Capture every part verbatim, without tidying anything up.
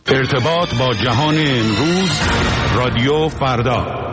ارتباط با جهان امروز، رادیو فردا.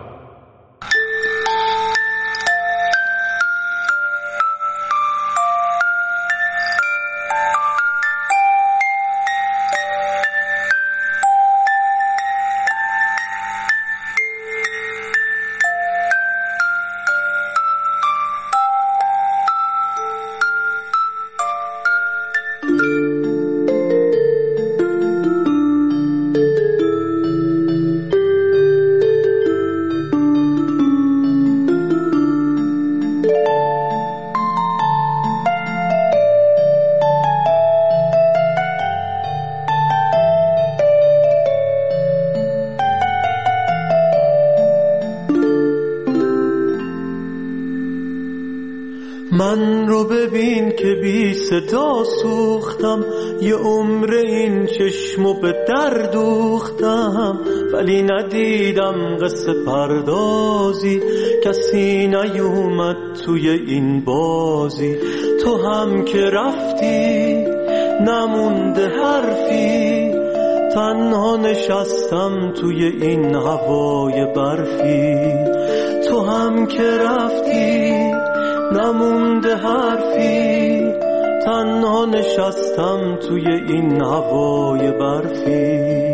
من رو ببین که بی صدا سوختم، یه عمر این چشمو به در دوختم، ولی ندیدم قصه پردازی، کسی نیومد توی این بازی. تو هم که رفتی نمونده حرفی، تنها نشستم توی این هوای برفی. تو هم که رفتی نمونده حرفی، تنها نشستم توی این هوای برفی.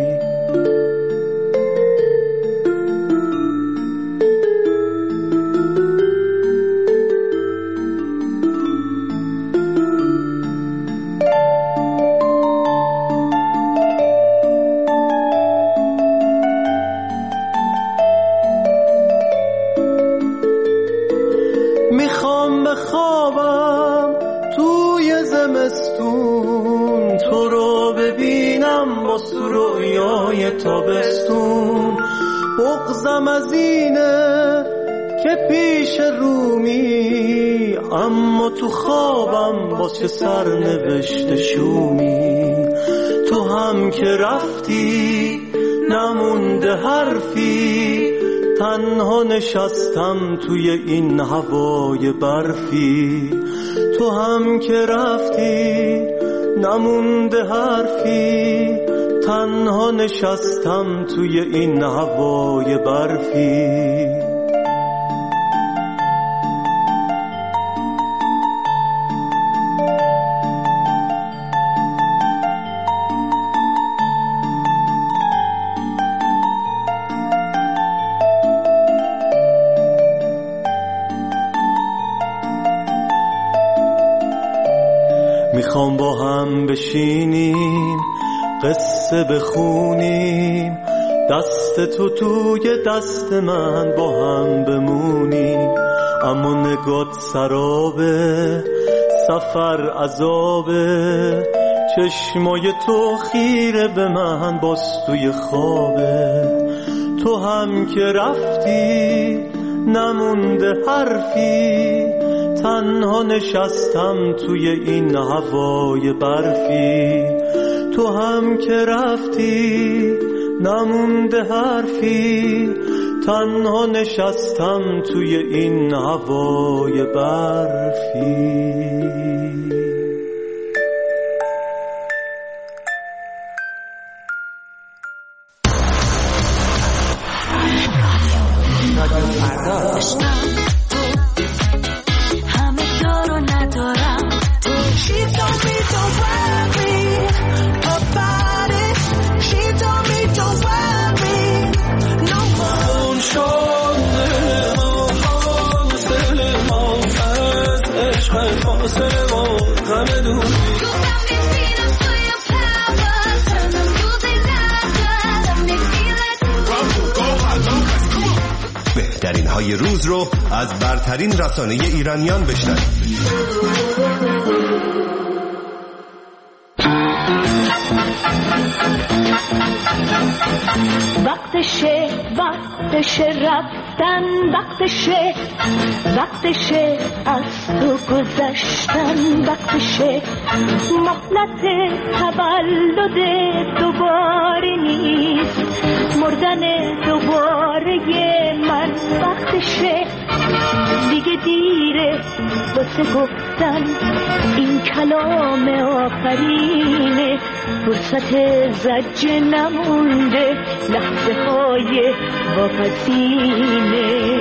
خوابم توی زمستون، تو رو ببینم با رویای تابستون. بغضم از اینه که پیش رومی، اما تو خوابم با چه سرنوشت شومی. تو هم که رفتی نمونده حرفی، تنها نشستم توی این هوای برفی. تو هم که رفتی نمونده حرفی، تنها نشستم توی این هوای برفی. میخوام با هم بشینیم قصه بخونیم، دست تو توی دست من با هم بمونیم. اما نگات سرابه، سفر عذابه، چشمای تو خیره به من باز توی خوابه. تو هم که رفتی نمونده حرفی، تنها نشستم توی این هوای برفی. تو هم که رفتی نمونده حرفی، تنها نشستم توی این هوای برفی. بهترین های روز رو از برترین رسانه ایرانیان بشنوید. وقتشه وقتشه رفتن، وقتشه وقتشه از تو گذشتن، وقتشه مهلت تولد دوباره نیست، مردن دوباره من. وقتشه دیگه دیگه دیره واسه گفتن این کلام آخرینه، فرصت زجه نمونده، لحظه های واپسینه.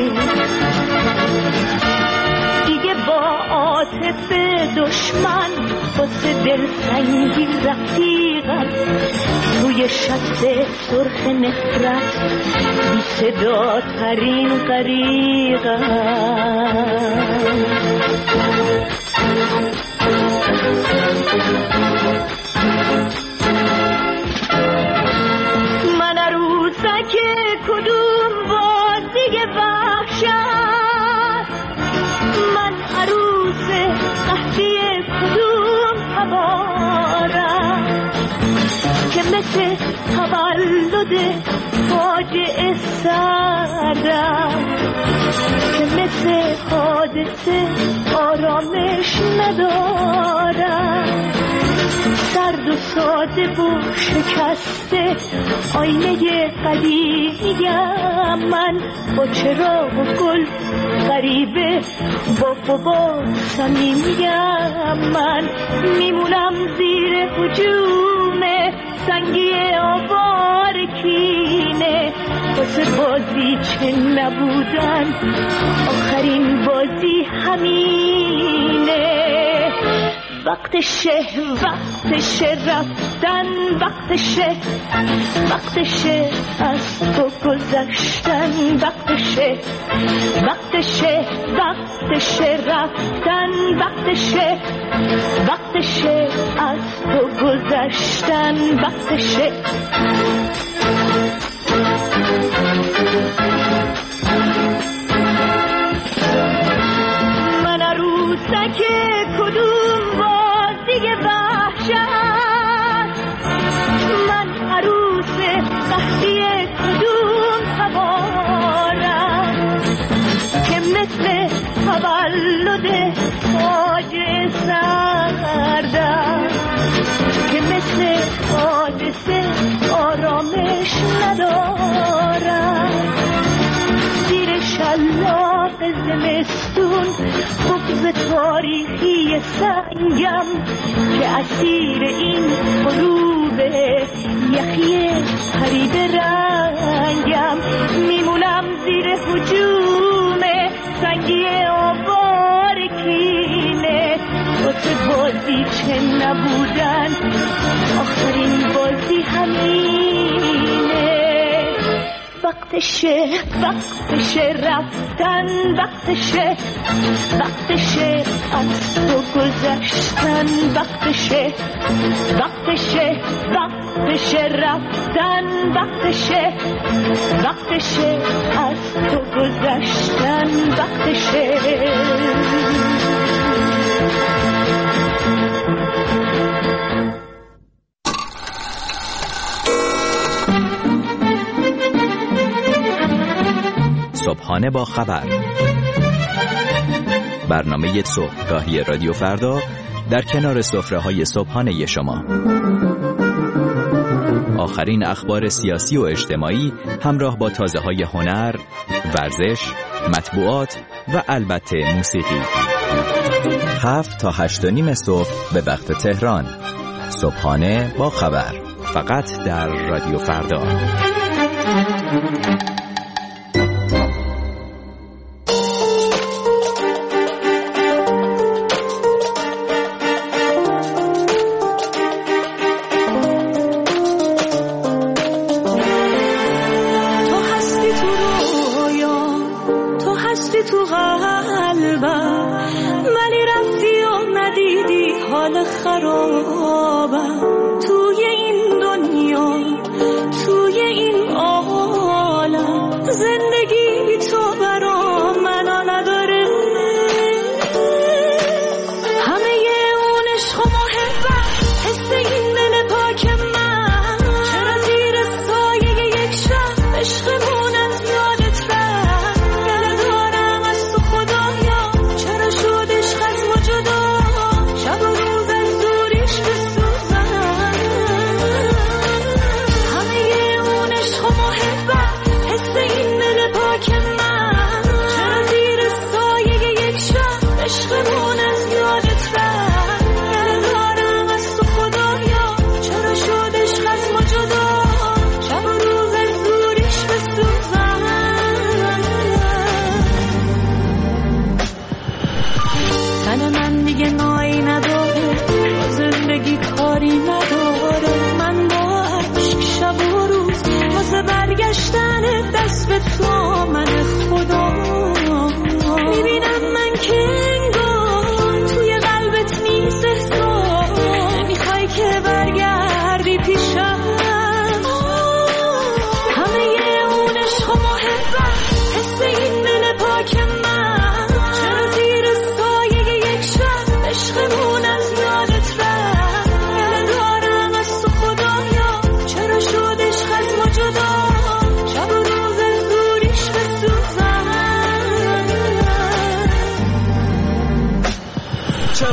دیگه با عاطفه دشمن واسه دلتنگی رفیقم، روی شط سرخ نفرت بی صدا ترین غریقم. من عروسک کدوم بازی وحشت، من عروس قحطی کدوم هوارم که مثل تولد فاجعه سردم، که مثل حادثه آرامش ندارم. سرد و ساده و شکسته آینه قدیمیم من، با چراغ و گل غریبه با بابا صمیمیم من. میمونم زیر هجوم سنگی آوار کینه، واسه بازی چه نبودن آخرین بازی همینه. وقتشه وقتشه رفتن، وقتشه وقتشه از تو گذشتن، وقتشه وقتشه وقتشه رفتن، وقتشه وقتشه از تو گذشتن، وقتشه. من عروسک کدوم بازی وحشت، من عروس قحطی کدوم هوارم که مثل تولد فاجعه سردم، که مثل حادثه آرامش ندارم. زیر شلاق زمستون بغض تاریخی سنگم که اسیر این غروب یخی پرید رنگم. میمونم زیر هجوم سنگی آوار کینه، واسه بازی چه نبودن آخرین بازی همینه. وقتشه وقتشه رفتن، وقتشه وقتشه از تو گذشتن، وقتشه وقتشه وقتشه رفتن، وقتشه وقتشه از تو گذشتن، وقتشه. صبحانه با خبر، برنامه صبحگاهی رادیو فردا در کنار سفره‌های صبحانه شما. آخرین اخبار سیاسی و اجتماعی همراه با تازه‌های هنر، ورزش، مطبوعات و البته موسیقی. هفت تا هشت و نیم صبح به وقت تهران. صبحانه با خبر، فقط در رادیو فردا. شب و روز از دوریش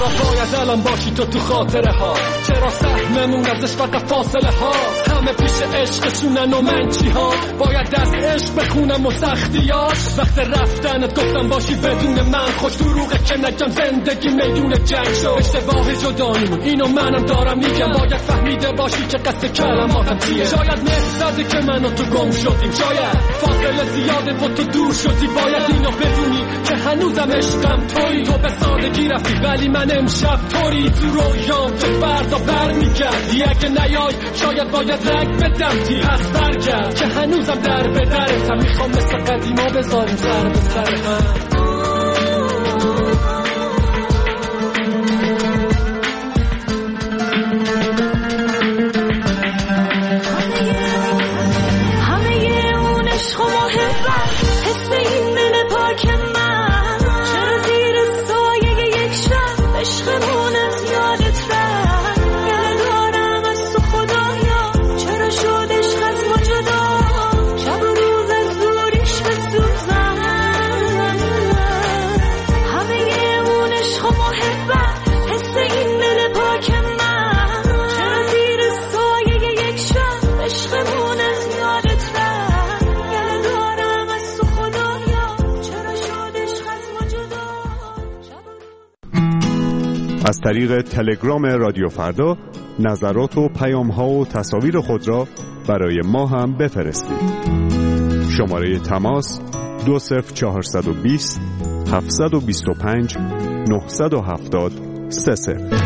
چرا باید الان باشی تو تو خاطره ها؟ چرا سهممون ازش فقط فاصله ها؟ همه پیش عشقشونن و من چی ها؟ باید از عشق بخونم و سختیاش. وقت رفتنت گفتم باشی بدون من، خوش دروغه که نگم زندگی میدون جنگ شد. اشتباه جداییمون اینو منم دارم میگم، باید فهمیده باشی که قصد کلماتم چیه. شاید نهزدی که من و تو گم شدیم، شاید فاصله زیاده و تو دور شدی. باید اینو بدونی که هنوزم عشقم تویی. تو به سادگی رفتی ولی من امشب توری تو رویام که فردا برمیگردی. اگه نیای شاید باید رنگ بدم تی پس برگرد که هنوزم در به درتم. میخوام مثل قدیما بذاریم سر به سر هم. از طریق تلگرام رادیو فردا نظرات و پیام‌ها و تصاویر خود را برای ما هم بفرستید. شماره تماس دو صفر چهارصد و بیست هفتصد و بیست و پنج نهصد و هفتاد سه صفر.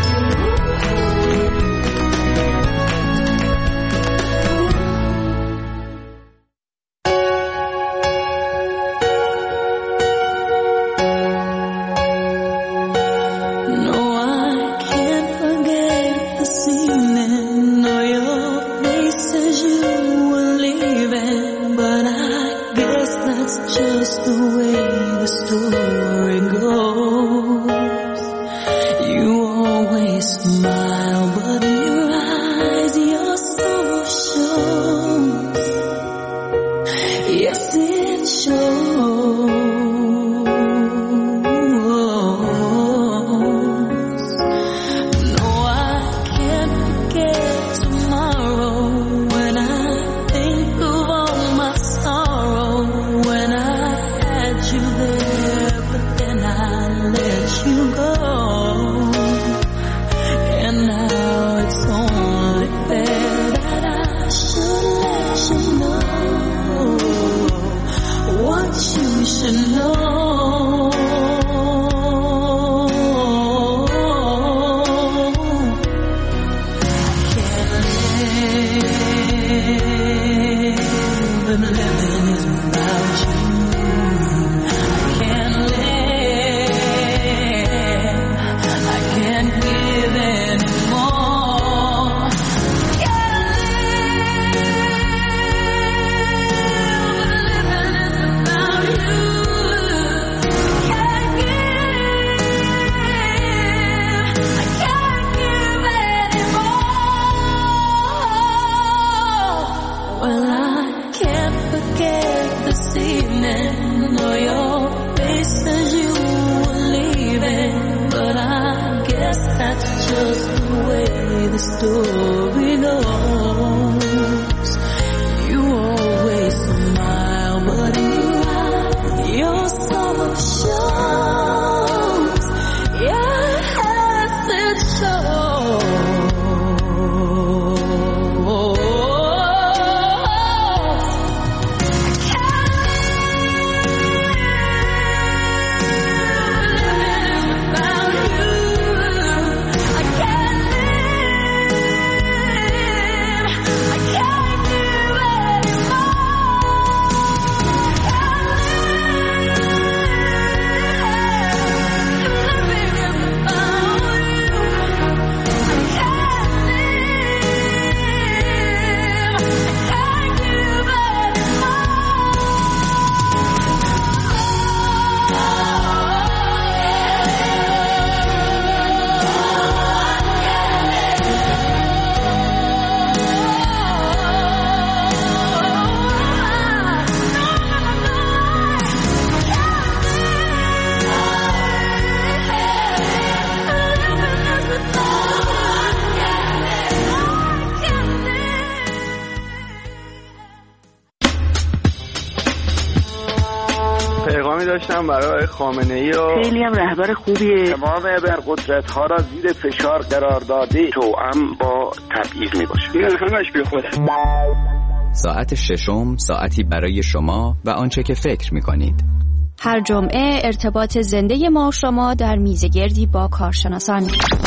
داشتم برای خامنه‌ای و خیلی هم رهبر خوبیه. تمام ابرقدرت ها را زیر فشار قرار داده توأم با تبعیض میباشه. این همش بی خوده. ساعت ششم ساعتی برای شما و آنچه که فکر می‌کنید. هر جمعه ارتباط زنده ما شما در میزگردی با کارشناسان.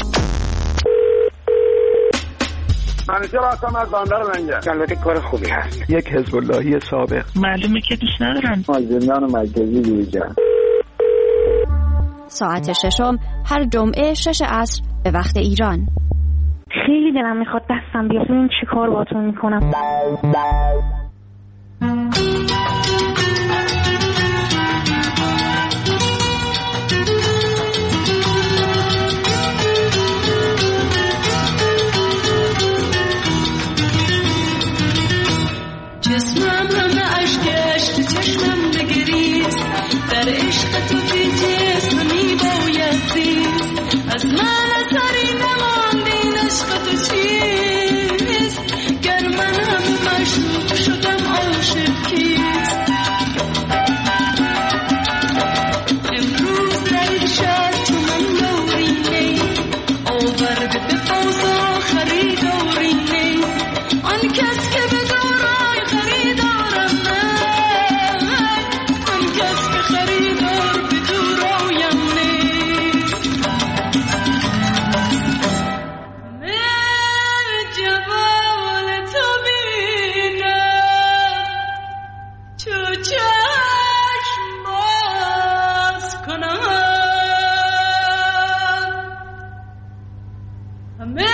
منیجر هستم از بندر منجر. البته کار خوبی هست. یک حزب اللهی سابق. معلومه که دوست ندارم. از زندان مرکزی بیرون. ساعت ششم هر جمعه شش عصر به وقت ایران. خیلی دلم میخواد دستم بیاد ببین چی کار باهاتون میکنم. جسمم همه عشق عشق چشمم بگریست در عشق تو بی جسم میباید زیست از من اثری نماندین عشق تو چیست گر من همه مشروق شدم عاشق کیست امروز در شهر چون من دوری نی آورده به بازار خریداری نی آن کس که به دورای خریدارم من آن کس که خریدار به دورایم نیست من جوال تو بینم چو چشم باز کنم همه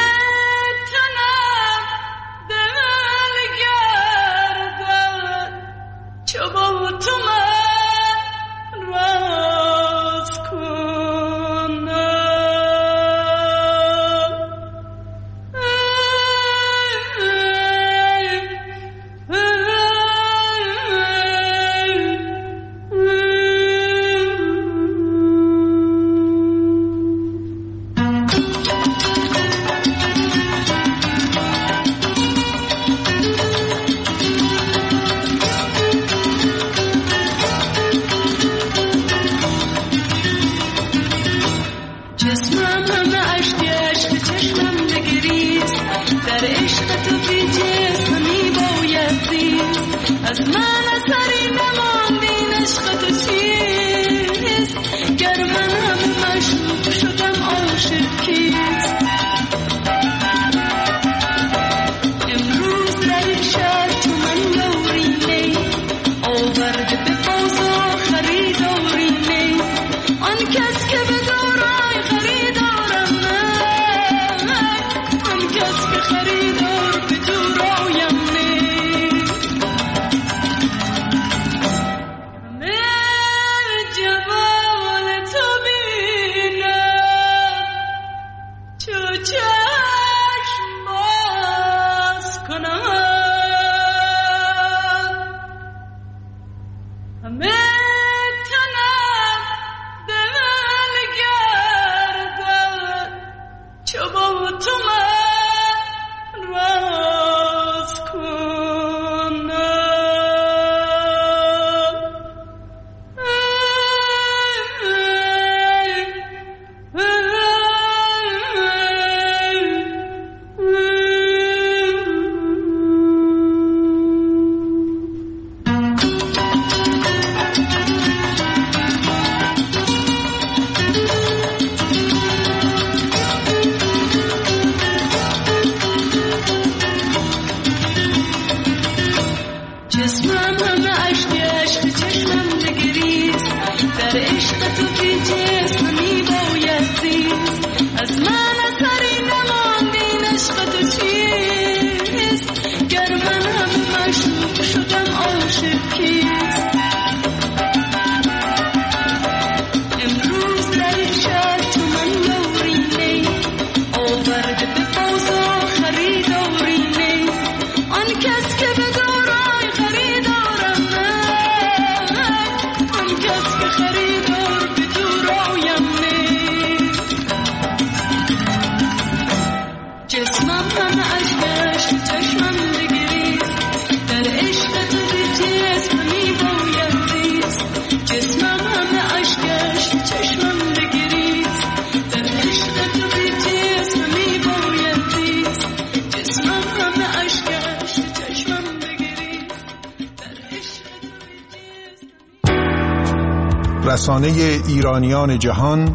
رسانه ایرانیان جهان،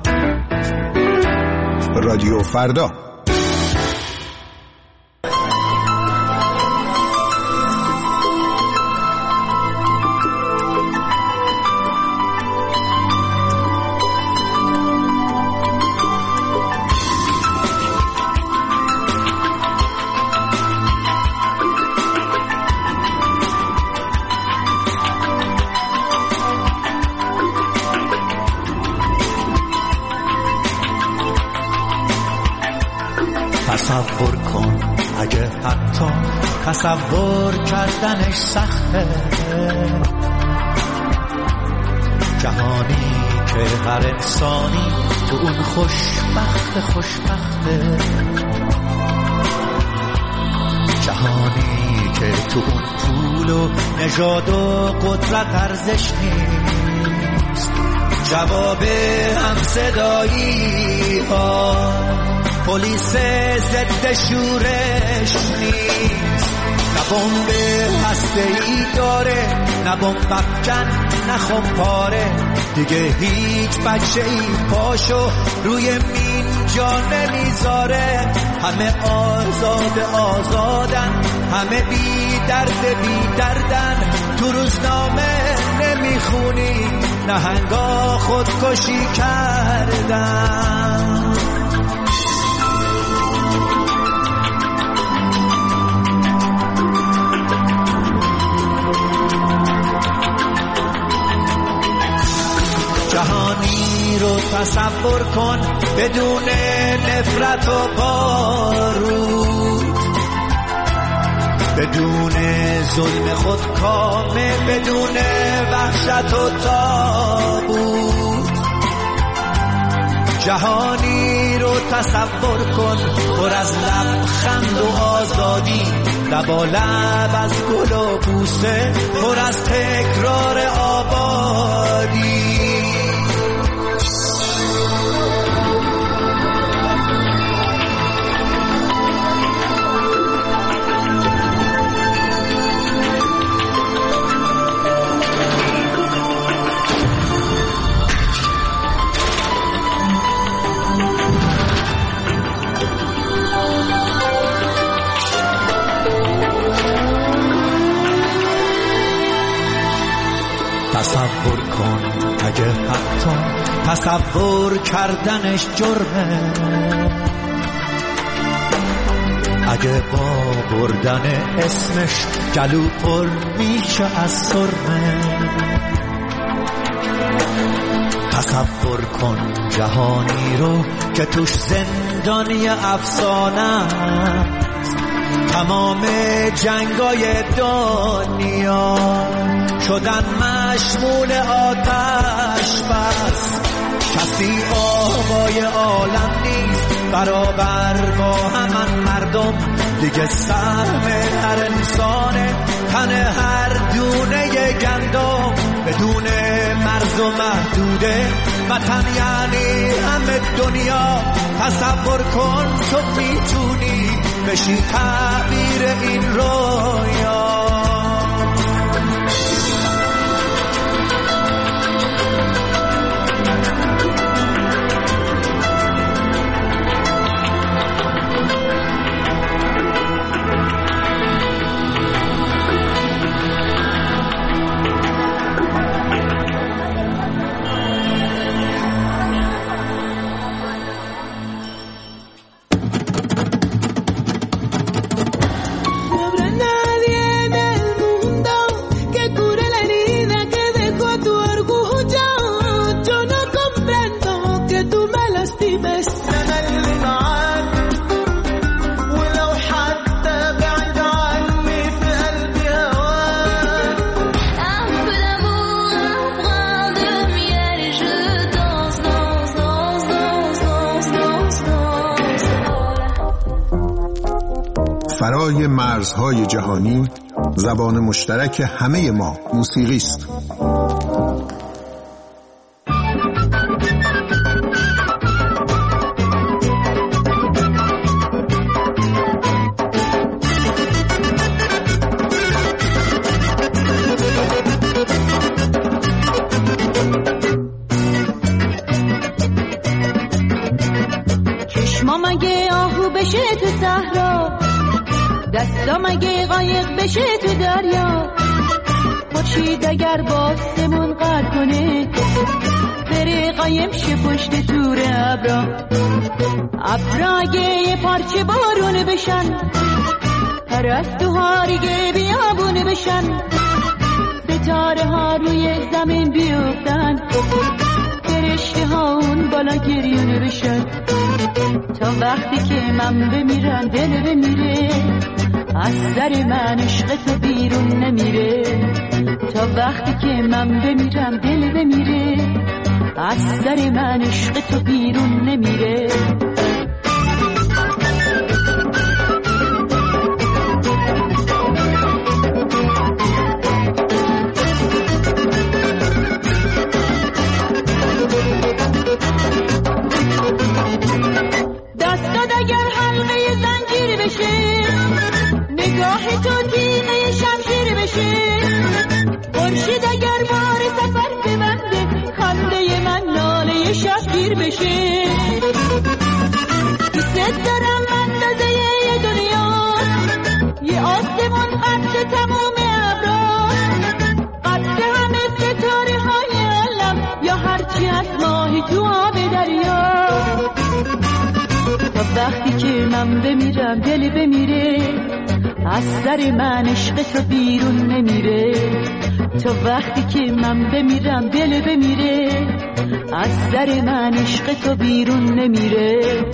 رادیو فردا. تصور کن اگه حتی تصور کردنش سخته، جهانی که هر انسانی تو اون خوشبخت خوشبخته، جهانی که تو اون پول و نژاد و قدرت ارزش نیست، جواب همصدایی ها پلیس ضد شورش نیست، نه بمب هسته‌ای داره، نه بمب افکن، نه خمپاره، دیگه هیچ بچه‌ای پاشو روی مین جا نمیذاره، همه آزاد آزادن، همه بی درد بی دردن، تو روزنامه نمیخونی نهنگا خودکشی کردن. جهانی رو تصور کن بدون نفرت و بارود، بدون ظلم خودکامه، بدون وحشت و تابوت. جهانی رو تصور کن پر از لبخند و آزادی، لبا لب از گل و بوسه، پر از تکرار آبادی. تصور کن اگه حتی تصور کردنش جرمه، اگه با بردن اسمش گلو پر میشه از سرمه. تصور کن جهانی رو که توش زندانی افسانه است، تمام جنگای دنیا شدن مشمول آتش بس، کسی آقای عالم نیست برابر با همان مردم، دیگه سهم هر انسانه، تن هر دونه گندم، بدون مرز و محدوده، وطن یعنی همه دنیا. تصور کن تو میتونی بشی تعبیر این رویا. فرای مرزهای جهانی زبان مشترک همه ما موسیقی است. دستام اگه قایق بشه تو دریا، خورشید اگر باسمون قد کنه، بره قایم شه پشت تور ابرا، ابرا اگه یه پارچه بارون بشن، پرستوها دیگه بیابون بشن، ستاره ها روی زمین بیفتن، فرشته ها اون بالا گریون بشن، تا وقتی که من بمیرم دل بمیره، از سر من عشق تو بیرون نمیره، تا وقتی که من بمیرم دل بمیره، از سر من عشق تو بیرون نمیره. دستات اگر حلقه زنجیر بشه، نگاه تو تیغه شمشیر بشه، خورشید اگر بار سفر ببنده، خنده من ناله شبگیر بشه، دوست دارم اندازه یه دنیا، یه آسمون قد تموم ابرا، قد همه ستاره های عالم، یا هرچی از ماهی تو آب دریا، تا وقتی که من بمیرم دل بمیره، از سر من عشق تو بیرون نمیره، تا وقتی که من بمیرم دل بمیره، از سر من عشق تو بیرون نمیره.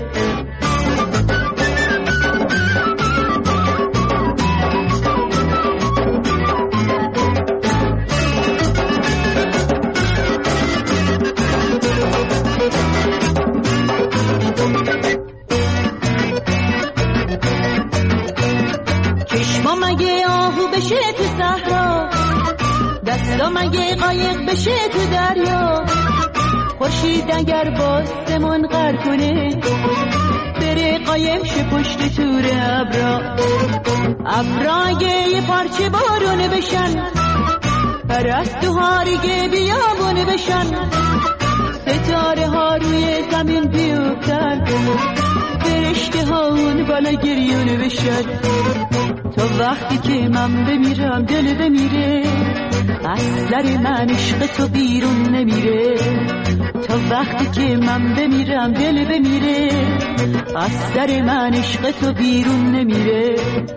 چشمام اگه آهو بشه تو صحرا، دستام اگه قایق بشه تو دریا، خورشید اگر باسمون غر کنه، بره قایم شه پشت تور ابرا، ابرا اگه یه پارچه بارون بشن، پرستوها دیگه بیابون بشن، ستاره ها روی زمین بیفتن، فرشته ها اون بالا گریون بشن، تا وقتی که من بمیرم دل بمیره، از سر من عشق تو بیرون نمیره، تا وقتی که من بمیرم دل بمیره، از سر من عشق تو بیرون نمیره.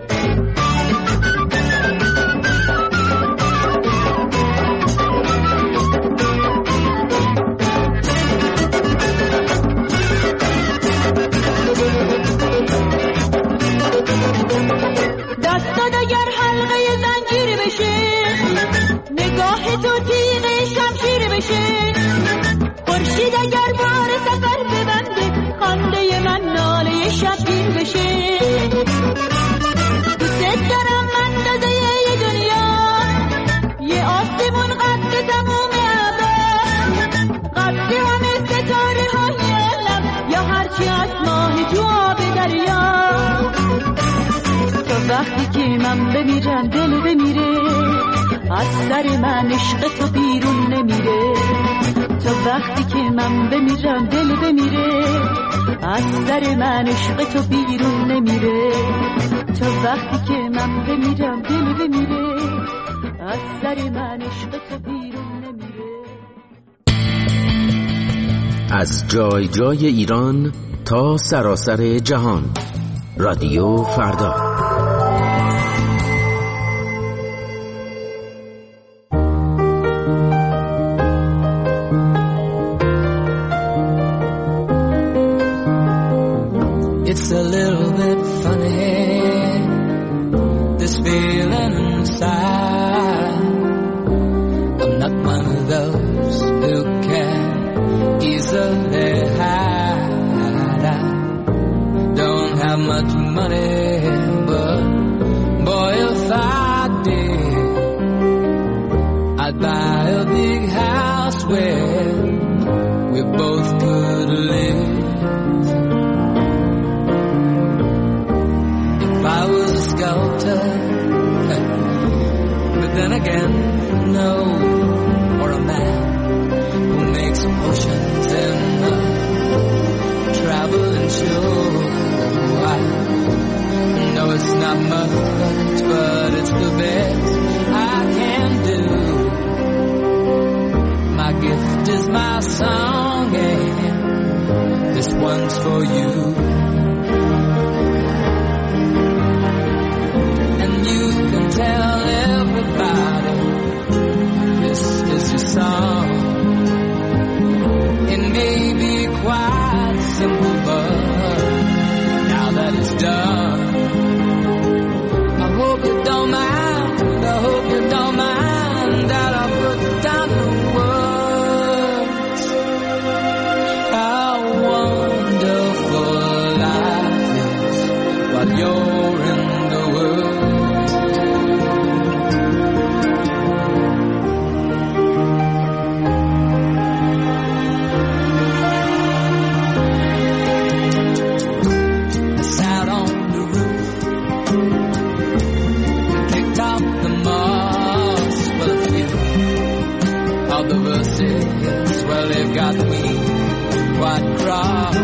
دستات اگر حلقه زنجیر بشه، نگاه تو تیغه شمشیر بشه، خورشید اگر بار سفر ببنده، خنده من ناله شبگیر بشه، دوست دارم اندازه یه دنیا، یه آسمون قد تموم ابرا، قد همه ستاره های عالم، یا هرچی از ماهی تو آب دریا، تا وقتی که من بمیرم دل بمیره، از سر من عشق تو بیرون نمیره، تا وقتی که من بمیرم دل بمیره، از سر من عشق تو بیرون نمیره، تا وقتی که من بمیرم دل بمیره، از سر من عشق تو بیرون نمیره. از جای جای ایران تا سراسر جهان، رادیو فردا. It's a little bit funny, this feeling inside. I'm not one of those who can easily hide. I don't have much money, but boy, if I did, I'd buy a big house where we both could live. I was a sculptor, but then again, no, or a man who makes oceans in a traveling show. I know it's not much,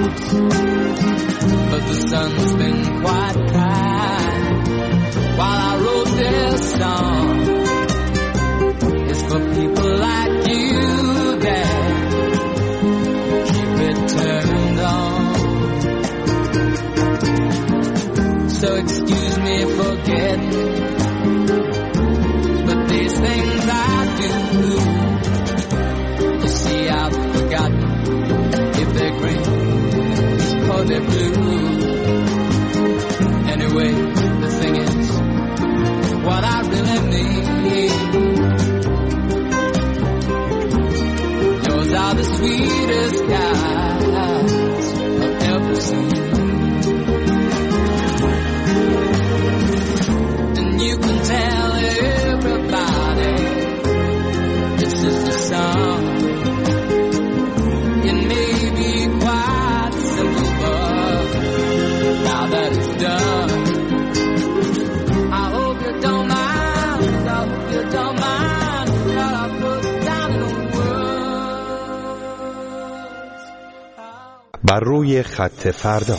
but the sun's been quite kind. While I wrote this song, it's for people like you that keep it turned on. So excuse me for getting, but these things I do, you see I've forgotten if they're green or they're blue. Anyway, the thing is, what I really need, yours are the sweetest guys I've ever seen. And you can tell everybody this is the song. It may be quite simple, but now that it's done, I hope you don't mind, I hope you don't mind that I put down in words. بر روی خط فردا.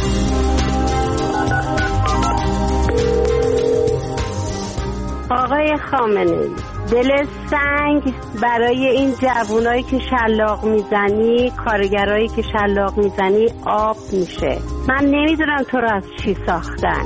آقای خامنه‌ای، دل سنگ برای این جوانایی که شلاق میزنی، کارگرایی که شلاق میزنی آب میشه. من نمیدونم تو رو از چی ساختن.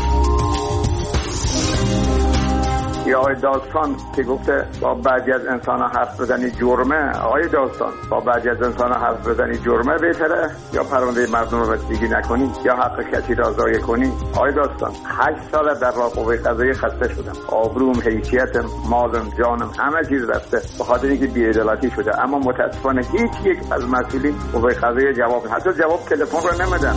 یا آقای داستان که گفته با بعضی از انسان ها حرف بزنی جرمه. آقای داستان، با بعضی از انسان ها حرف بزنی جرمه بهتره یا پرونده مردم رو رسیدگی نکنی یا حق کسی را ضایع کنی؟ آقای داستان، هشت سال در راه قوه قضاییه خسته شدم، آبروم، حیثیتم، مالم، جانم، همه چیز رفته به خاطر اینکه بی‌عدالتی شده. اما متاسفانه هیچ یک از مسئولین قوه قضاییه جواب، حتی جواب تلفن رو نمیدن.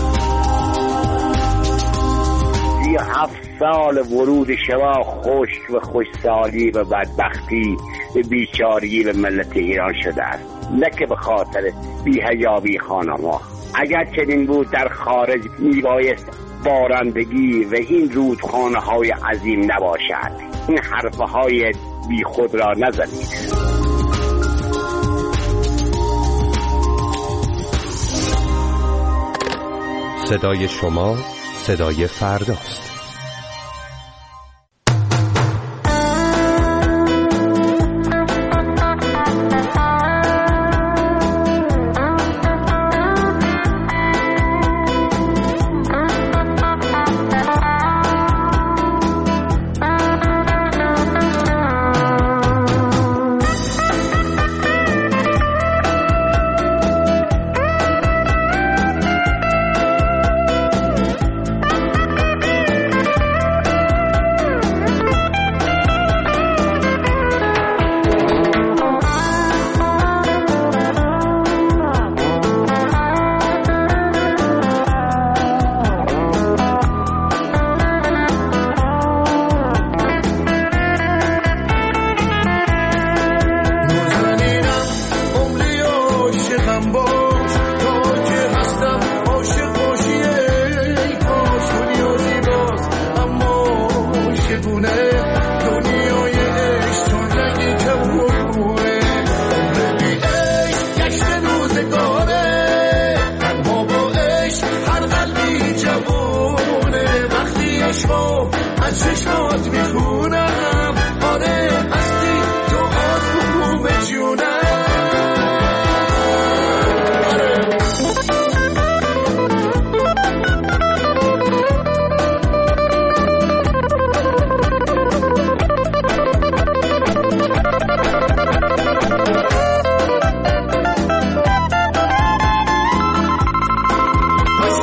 هفت سال ورود شما خشک و خوشسالی و بدبختی و بیچاری به ملت ایران شده است، نه که به خاطر بی‌حیایی خانم‌ها. اگر چنین بود در خارج میبایست بارندگی و این رودخانه های عظیم نباشد. این حرفه های بی خود را نزنید. صدای شما صدای فرداست.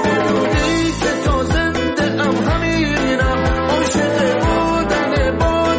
عاشق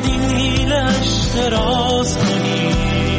دیلش دراز کنی.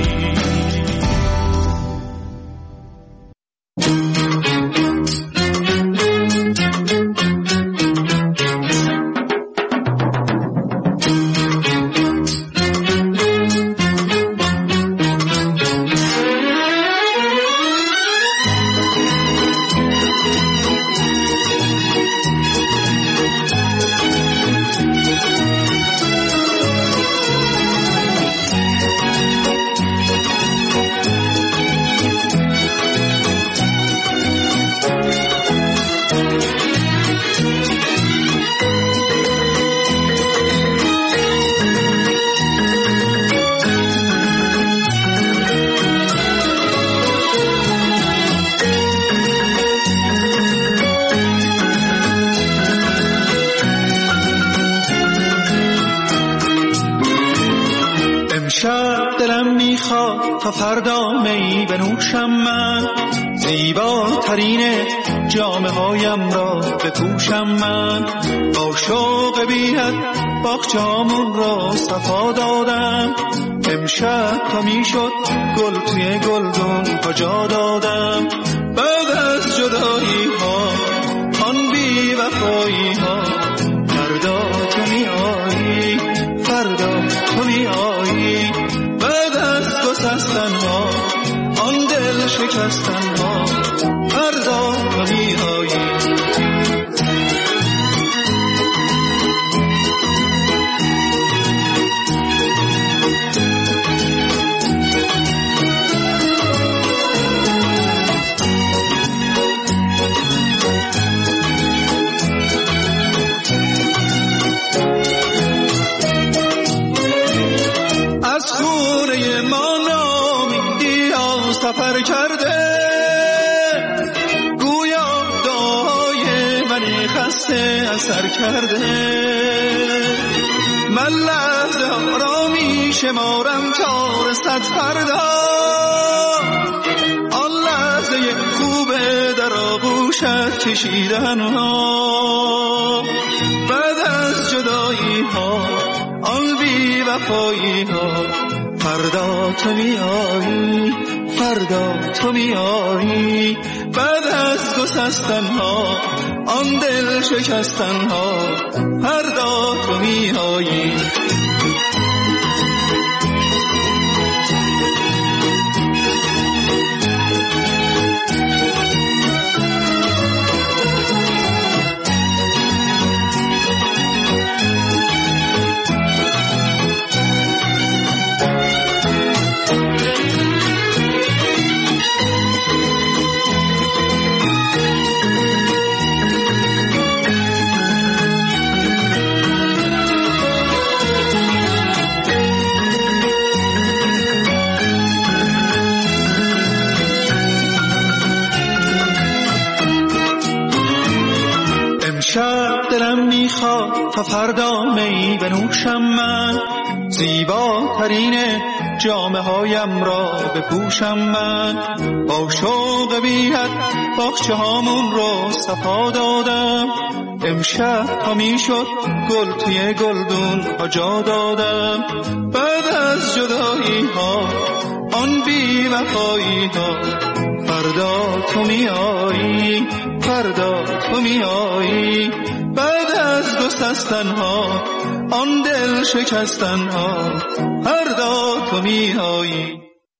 تا فردا می بنوشم من، زیباترین جامه هایم را بپوشم من. با شوق بی‌حد باغچه‌هامون را صفا دادم. امشب تا میشد گل توی گلدون ها جا دادم. بعد از جدایی ها آن بی وفایی ها، فردا تو می آیی، فردا تو می آیی. بعد از گسستن ها آن دل شکستن ها، فردا تو می آیی. سفر کرده گویا دعای من خسته اثر کرده. من لحظه را می شمارم تا رسد فردا، آن لحظه خوبه در آغوشت کشیدن ها. بعد از جدایی ها آن بی وفایی ها، فردا تو می آیی، فردا تو می آیی. بعد از گسستن ها آن دل شکستن ها، فردا تو می آیی. شب دلم میخواد تا فردا می بنوشم من، زیباترین جامه هایم را بپوشم من. با شوق بی‌حد باغچه هامون رو صفا دادم. امشب تا میشد گل توی گلدون ها جا دادم. بعد از جدایی ها آن بی وفایی ها، فردا تو می آیی، فردا تو می آیی. بعد از گسستن ها آن دل شکستن ها، فردا تو می آیی.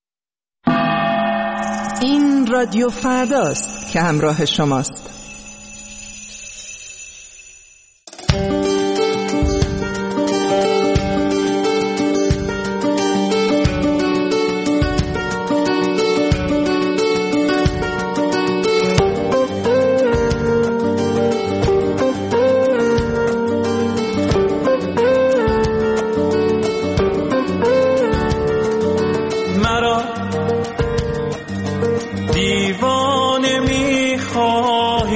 این رادیو فرداست که همراه شماست. دیوانه میخوای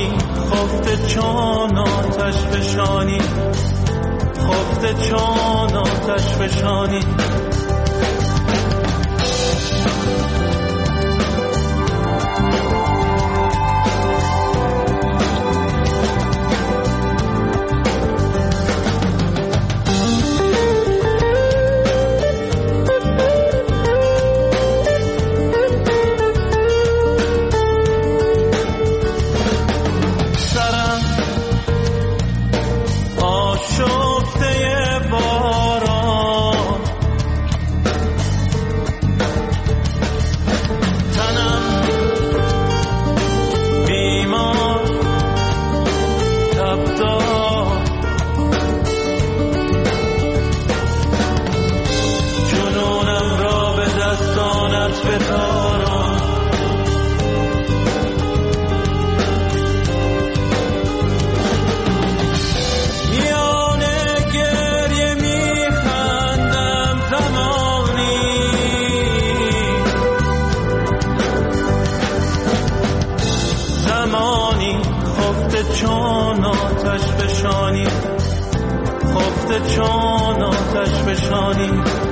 زمانی خفته چون آتش فشانی، خفته چون آتش فشانی. چون آتش فشانی، خفته چون آتش فشانی.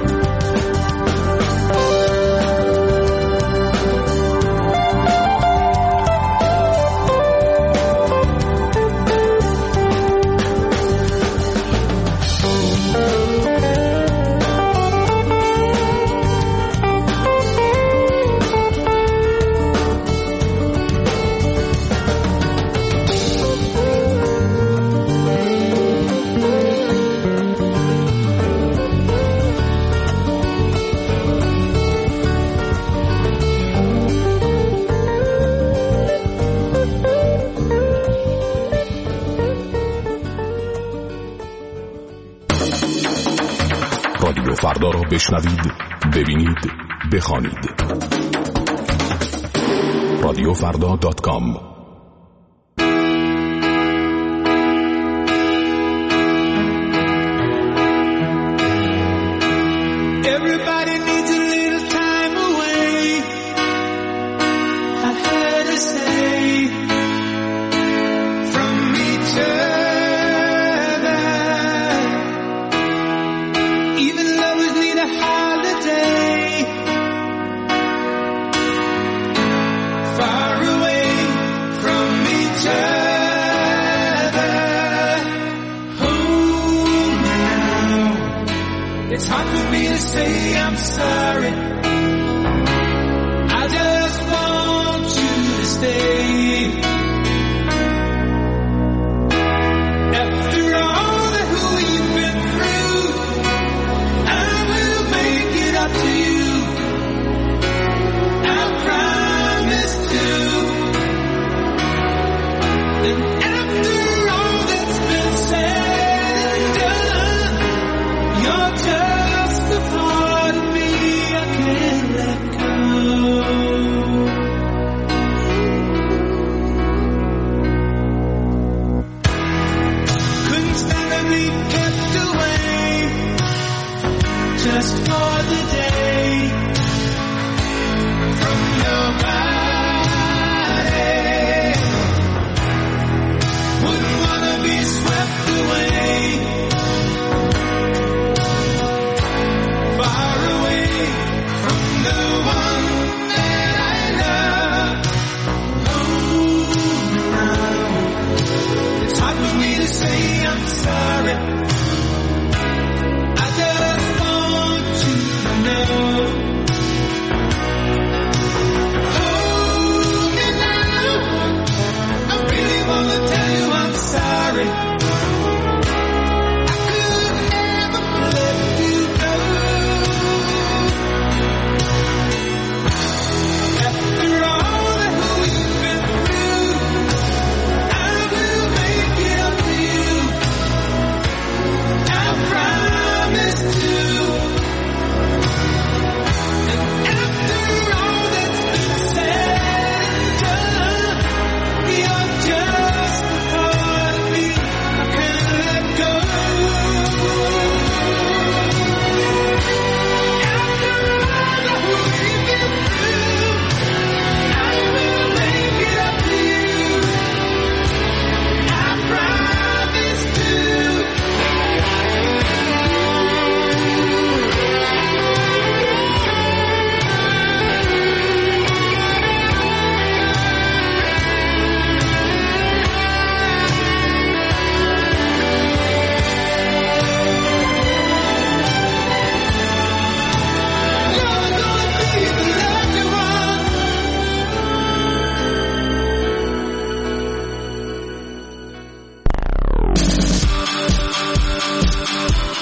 رادیو فردا را بشنوید، ببینید، بخوانید. رادیو فردا دات کام. It's hard for me to say I'm sorry. I just want you to stay. After all that who you've been through, I will make it up to you. I promise to. And after all that's been said and done, you're just the part of me I can't let go. Couldn't stand to be kept away just for the day from your body. Wouldn't wanna be swept away, far away from the one that I love. Oh, now it's hard for me to say I'm sorry. I just want you to know. Hold me now, I really wanna tell you I'm sorry. I could never let you go. After all that we've been through, I will make it up to you.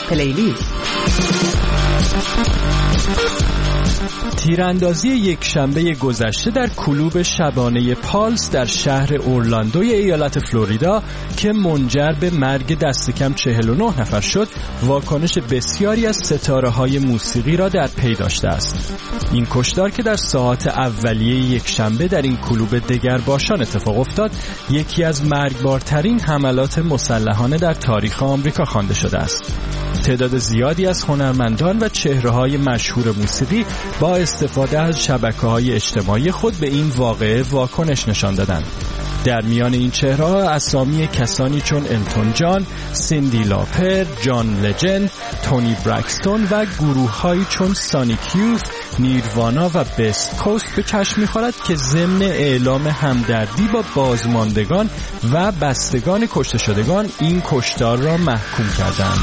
پلیلیست. تیراندازی یک شنبه گذشته در کلوب شبانه پالس در شهر اورلاندوی ایالت فلوریدا که منجر به مرگ دست کم چهل و نه نفر شد، واکنش بسیاری از ستاره‌های موسیقی را در پی داشته است. این کشتار که در ساعات اولیه یک شنبه در این کلوب دگرباشان اتفاق افتاد، یکی از مرگبارترین حملات مسلحانه در تاریخ آمریکا خوانده شده است. تعداد زیادی از هنرمندان و چهره‌های مشهور موسیقی با استفاده از شبکه‌های اجتماعی خود به این واقعه واکنش نشان دادند. در میان این چهره‌ها اسامی کسانی چون التون جان، سیندی لاپر، جان لجند، تونی برکستون و گروه‌هایی چون سانیک یوث، نیروانا و بست کوست به چشم می‌خورد که ضمن اعلام همدردی با بازماندگان و بستگان کشته شدگان این کشتار را محکوم کردند.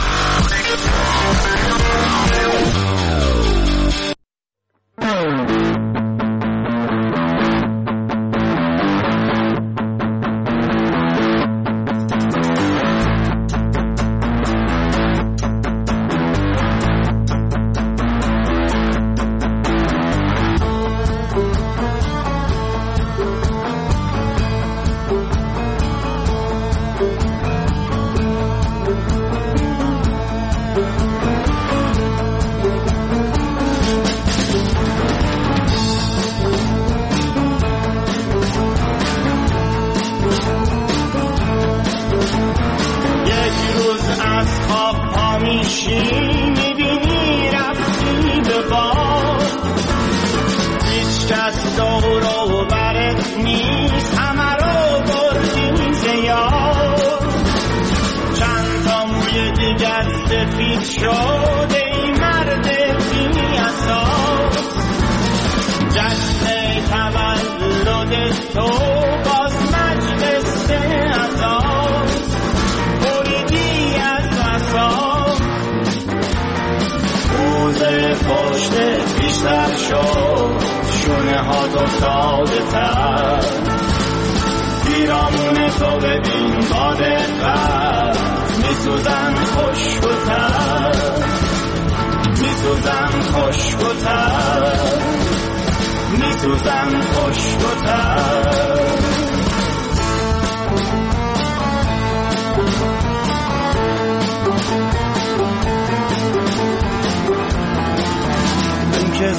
که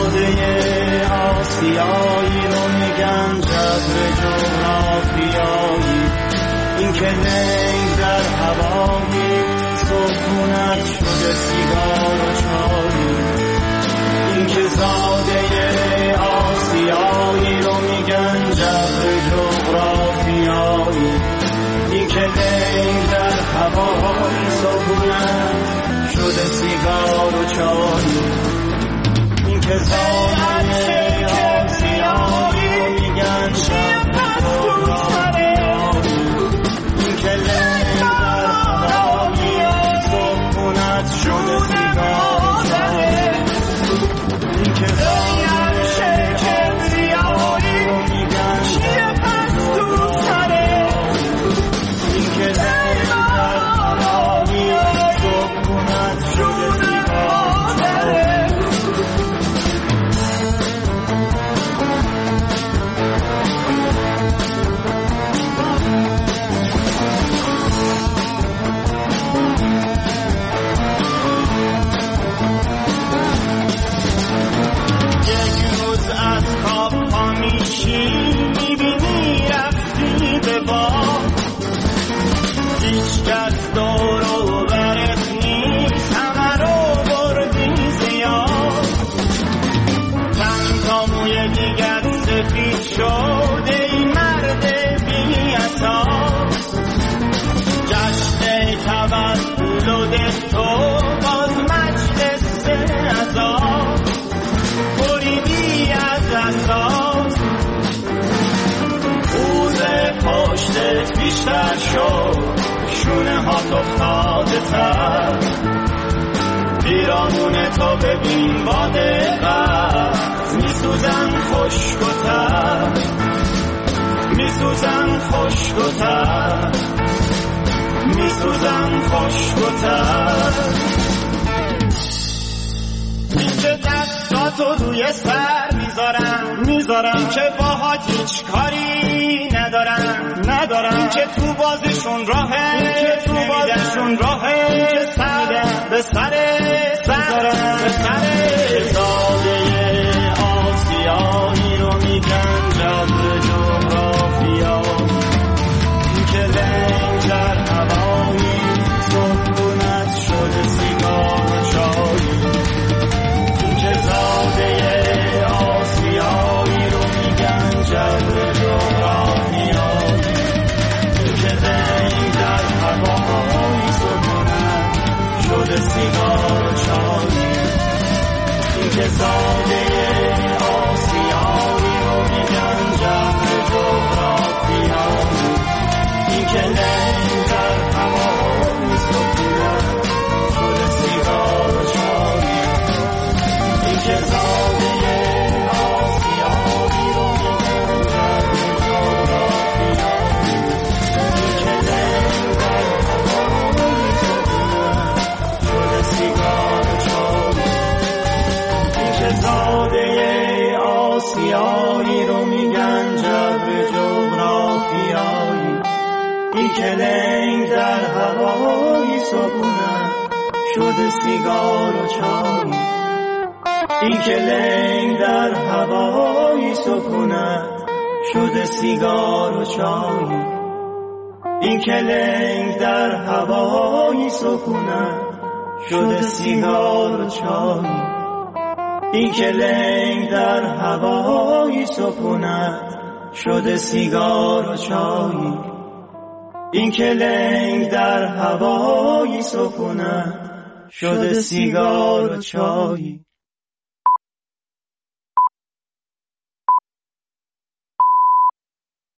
زاده آسیایی رو میگن جبر جغرافیایی، این که ننگ در هوایی سکونت شده سیگار و چایی، این که زاده آسیایی رو میگن جبر جغرافیایی، این که ننگ در هوایی سکونت شده سیگار و چایی، که زاده آسیایی رو میگن شب و سره، این که لنگ در هوایی سکونت شده سیگار سره، این که زاده آسیایی رو میگن شب و سره، این که لنگ در هوایی سکونت شده سیگار سره. میبینی رفتی به باد، هیچ کس دور و برت نیست، همه رو بردی زیاد، چند تا موی دیگر سفید شده ای مرد بی اساس، جشن تولد تو باز مجلس عذاب، بریدی از اساس، پشتت بیشتر شد، شونه ها افتاده تر، پیرامون تو ببین با دقت، میسوزن خشک و تر، میسوزن خشک و تر، میسوزن خشک و تر. که دستاتو روی سر میذارم میذارم که باهات هیچ کاری ندارم ندارم که تو بازشون راهه که تو بازشون راهه سر به سر سر به سر زاده آسیایی رو میگن جبر جغرافیا که لنگ در هوایی سکونت شده سیگار و چایی که زاده آسیایی رو میگن جبر جغرافیایی که لنگ در هوایی سکونت شده سیگار و چایی که زاده آسیایی رو میگن جبر جغرافیایی این که لنگ در هوایی سکونت شده سیگار و چایی این که زاده آسیایی رو میگن جبر جغرافیایی این که لنگ در هوایی سکونت شده سیگار و چایی این که زاده آسیایی رو میگن جبر جغرافیایی این که لنگ در هوایی سکونت شده سیگار و چایی این که لنگ در هوایی سکونت شده سیگار و چایی این که لنگ در هوایی سکونت شده سیگار و چایی این که لنگ در هوایی سکونت شده سیگار و چایی این که لنگ در هوایی سکونت شده سیگار و چایی